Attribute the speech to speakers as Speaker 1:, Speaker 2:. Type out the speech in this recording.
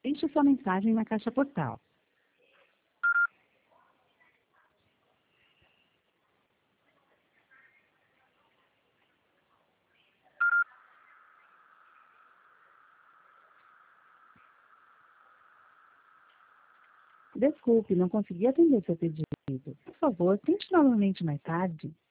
Speaker 1: Deixe sua mensagem na caixa postal. Desculpe, não consegui atender seu pedido. Por favor, tente novamente mais tarde.